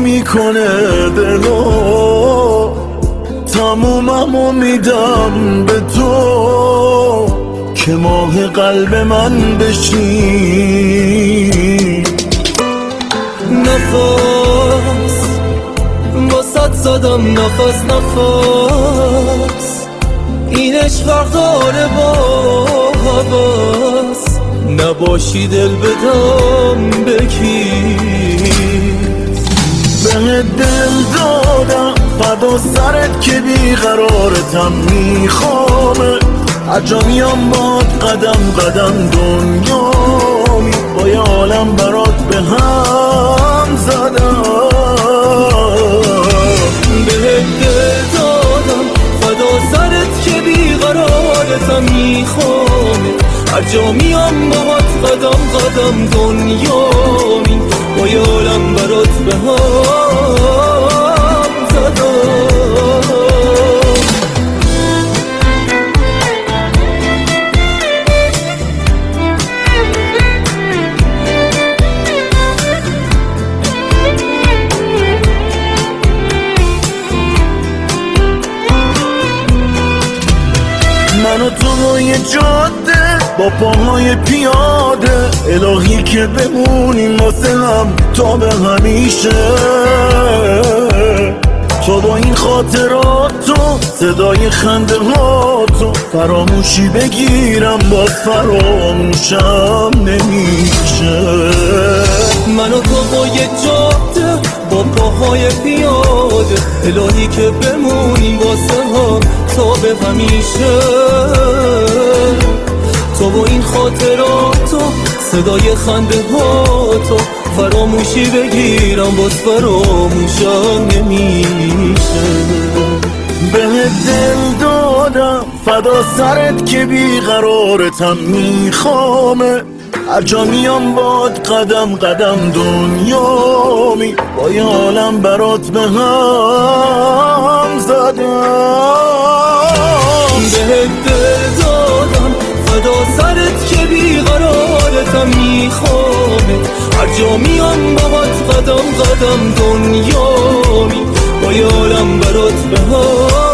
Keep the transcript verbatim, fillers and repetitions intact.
میکنه دلو، تموممو میدم به تو که ماه قلب من بشی. نفس واسد زدم، نفس نفس اینش فرق داره با حواس، نباشی دل بدم بکی. به دل دادم فدا سرت که بیقرارتم میخوامه، هرجا میام باد قدم قدم دنیامی، با یه عالم برات به هم زدم. به دل دادم فدا سرت که بیقرارتم میخوامه، هرجا میام باد قدم قدم دنیامی، با یه عالم برات به هم زدم. من و تو روی جاده با پاهای پیاده، الهی که بمونیم واسه هم تا به همیشه. تو با این خاطراتو، صدای خنده ها تو، فراموشی بگیرم باز فراموشم نمیشه. من و تو با یه جاده با پاهای پیاده، الهی که بمونیم واسه هم تا به همیشه. تو با این خاطراتو، صدای خنده ها تو، فراموشی بگیرم باز فراموشم نمیشه. به دل دادم فدا سرت که بیقرارتم میخوامه، هرجا میام باد قدم قدم دنیامی، با یه عالم برات به هم زدم. به دل دادم فدا سرت که بیقرارتم میخوامه، هرجا میام باد قدم قدم دنیامی، با یه عالم برات به هم